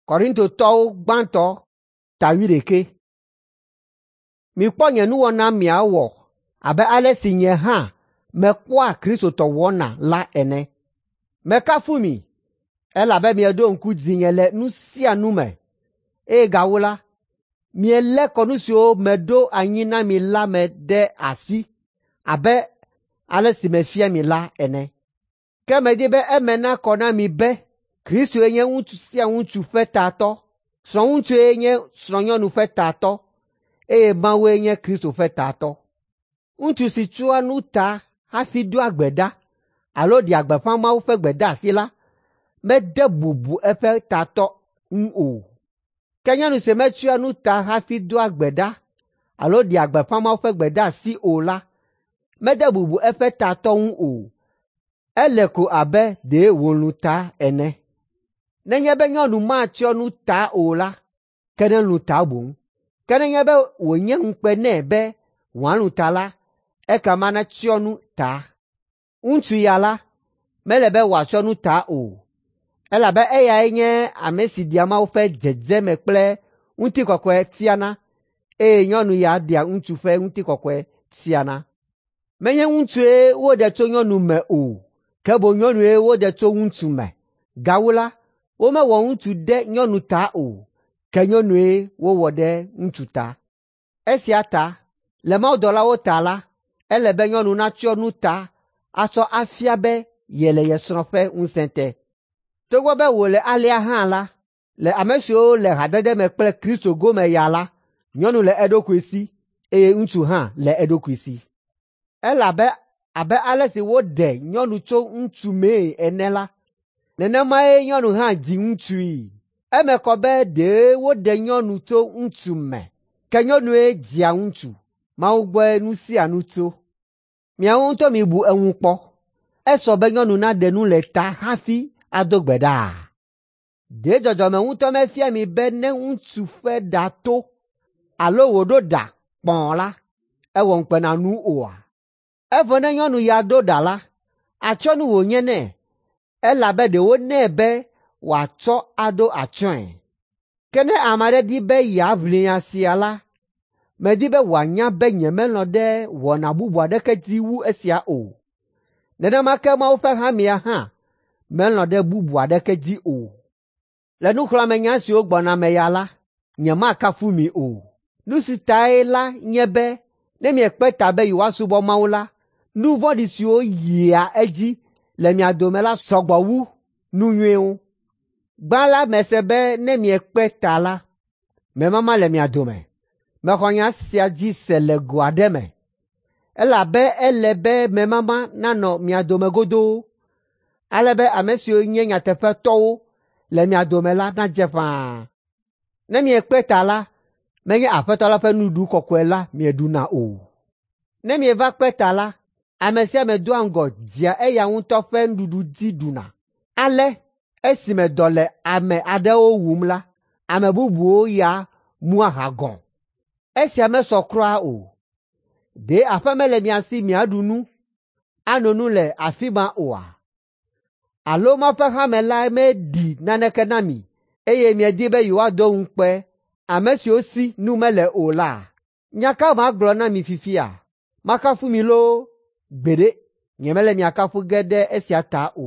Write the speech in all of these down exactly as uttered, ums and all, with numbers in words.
Korinto tɔwo gbãtɔ tawi ɖeke. Mikpɔ nye nuwɔna miawɔ abe ale si nye hã mekpɔa Kristotɔ wɔna la ene. Mekafu mi, elabe mieɖo ŋku dzinye le nu sia nu me, eye gawo la, mielé kɔnu siwo meɖo anyi na mi la me ɖe asi abe ale si mefia mi la ene. Ke medi be eme nakɔ na mi be Kristoe nye ŋutsu sia ŋutsu ƒe tatɔ, srɔ̃ŋutsue nye srɔ̃nyɔnu ƒe tatɔ, eye Mawue nye Kristo ƒe tatɔ. Ŋutsu si tsɔa nu ta hafi doa gbe ɖa alo ɖea gbeƒã Mawu ƒe gbedeasi la, mede bubu eƒe tatɔ ŋu o. Ke nyɔnu si metsɔa nu ta hafi doa gbe ɖa alo ɖea gbeƒã Mawu ƒe gbedeasi o la, mede bubu eƒe tatɔ ŋu o. Ele ko abe ɖe wòlũ ta ene. Nenye be nyɔnu matsyɔ nu ta o la, ke nelũ ta boŋ. Ke nenye be wònye ŋukpe nɛ be wòalũ ta la, ekema netsyɔ nu ta. Ŋutsu ya la, mele be wòatsyɔ nu ta o, elabe eyae nye ame si ɖia Mawu ƒe dzedzeme kple ŋutikɔkɔe fiana, eye nyɔnu ya ɖia ŋutsu ƒe ŋutikɔkɔe fiana. Menye ŋutsue woɖe tso nyɔnu me o, ke boŋ nyɔnue woɖe tso ŋutsu me. Gawu la, womewɔ ŋutsu ɖe nyɔnu ta o, ke nyɔnue wowɔ ɖe ŋutsu ta. Esia ta, le mawudɔlawo ta la, ele be nyɔnu natsyɔ nu ta atsɔ afia be yele ye srɔ̃ ƒe ŋusẽ te. Togbɔ be wòle alea hã la, le ame siwo le hadede me kple Kristo gome ya la, nyɔnu le eɖokui si, eye ŋutsu hã le eɖokui si. Elabe abe ale si woɖe nyɔnu tso ŋutsu mee ene la, nenemae nyɔnu hã dzi ŋutsui. Eme kɔ be ɖe woɖe nyɔnu tso ŋutsu me, ke nyɔnue dzia ŋutsu. Mawu gbɔe nu sia nu tso. Miawo ŋutɔ mibu eŋu kpɔ. Esɔ be nyɔnu naɖe nu le ta hafi ado gbe ɖa. Ɖe dzɔdzɔme ŋutɔ mefia mi be ne ŋutsu ƒe ɖa to alo wòɖo ɖa kpɔ̃ la, ewɔ ŋukpenanu oa? Evɔ ne nyɔnu ya ɖo ɖa la, atsyɔ̃nu wònye nɛ, elabe ɖewo nɛ be wòatsɔ aɖo atsyɔ̃e. Ke ne ame aɖe di be yeaʋli nya sia la, medi be wòanya be nyemelɔ̃ ɖe wɔna bubu aɖeke dzi wu esia o. Nenema ke Mawu ƒe hamea hã melɔ̃ ɖe bubu aɖeke dzi o. Le nuxlɔ̃amenya siwo gbɔna me ya la, nyemakafu mi o. Nu si tae la nye be ne miekpe ta be yewoasubɔ Mawu la, nu vɔ̃ɖi siwo yia edzi le mia dome la sɔgbɔ wu nu nyuiwo. Gbã la mese be ne miekpe ta la, memama le mia dome. Mexɔ nya sia dzi se le go aɖe me, elabe ele be memama nanɔ mia dome godoo, ale be ame siwo nye nyateƒetɔwo le mia dome la nadze ƒãa. Ne miekpe ta la, menye Aƒetɔ la ƒe nuɖuɖu kɔkɔe la mieɖuna o. Ne mieva kpe ta la, ame sia ame doa ŋgɔ dzia eya ŋutɔ ƒe nuɖuɖu dzi ɖuna. Ale esime dɔ le ame aɖewo wum la, ame bubuwo ya mua ha gɔ̃. Esia mesɔ kura o. Ɖe aƒe mele mia si miaɖu nu, ano nu le afi ma oa? Alo Mawu ƒe hame la meɖi naneke na mi, eye miedi be yewoado ŋukpe ame siwo si nu mele o la? Nya ka magblɔ na mi fifia? Makafu mi loo? Gbeɖe, nyemele miakafu ge ɖe esia ta o.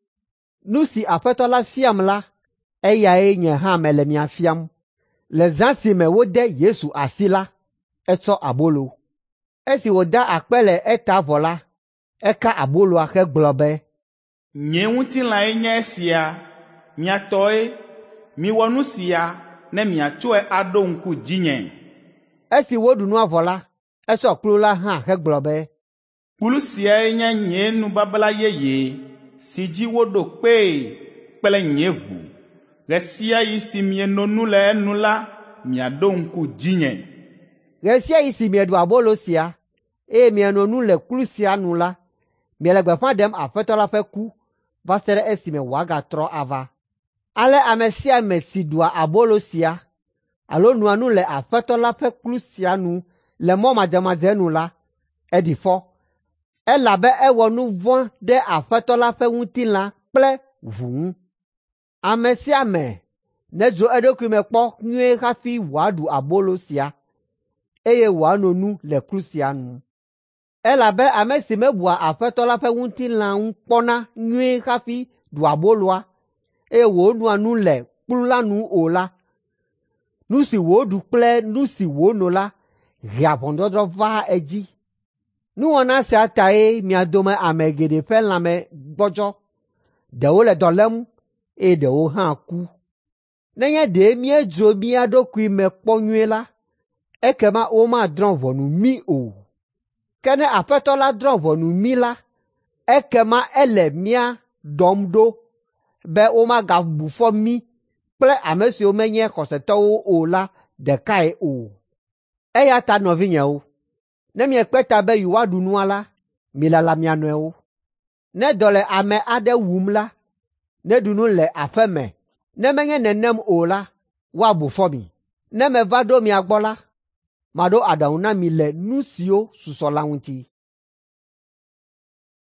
Nu si Aƒetɔ la fiam la, eyae nye hã mele mia fiam. Le zã si me wode Yesu asi la, etsɔ abolo. Esi wòda akpe le eta vɔ la, eka aboloa hegblɔ be, nye ŋutilãe nye esia, mia tɔe, miwɔ nu sia ne miatsɔe aɖo ŋku dzinye. Esi woɖu nua vɔ la, etsɔ kplu la hã hegblɔ be, kplu siae nye nye nubabla yeye si dzi woɖo kpee kple nye ʋu. Ɣe sia ɣi si mieno nu le enu la, miaɖo ŋku dzinye. Ɣe sia ɣi si mieɖu abolo sia, eye mieno nu le kplu sia nu la, miele gbeƒã ɖem Aƒetɔ la ƒe ku va se ɖe esime wòagatrɔ ava. Ale ame sia ame si ɖua abolo sia, alo nua nu le Aƒetɔ la ƒe kplu sia nu le mɔ madzemadze nu la, eɖi fɔ, elabe ewɔ nu vɔ̃ ɖe Aƒetɔ la ƒe ŋutilã kple ʋu ŋu. Ame sia ame ne dzo eɖokui me kpɔ nyuie hafi wòaɖu abolo sia, eye wòanɔ nu le kru sia nu. Elabe ame si mebua Aƒetɔ la ƒe ŋutilã ŋu kpɔna nyuie hafi ɖu aboloa, eye wònɔa nu le kplu la nu o la, nu si wòɖu kple nu si wòno la hea ʋɔnudɔdrɔ̃ vaa edzi. Nuwɔna sia tae mia dome ame geɖe ƒe lãme gbɔdzɔ, ɖewo le dɔ lém eye ɖewo hã ku. Nenye ɖe míedzro mía ɖokui me kpɔ nyuie la, ekema womadrɔ̃ ʋɔnu mí o. Ke ne Aƒetɔ la drɔ̃ ʋɔnu mí la, ekema ele mía ɖɔm ɖo be womagabu fɔ mí kple ame siwo menye xɔsetɔwo o la ɖekae o. Eya ta nɔvinyewo, ne miekpe ta be yewoaɖu nua la, milala mia nɔewo. Ne dɔ le ame aɖe wum la, neɖu nu le aƒe me, ne menye nenem o la, woabu fɔ mi. Ne meva ɖo mia gbɔ la, maɖo aɖaŋu na mi le nu siwo susɔ la ŋuti.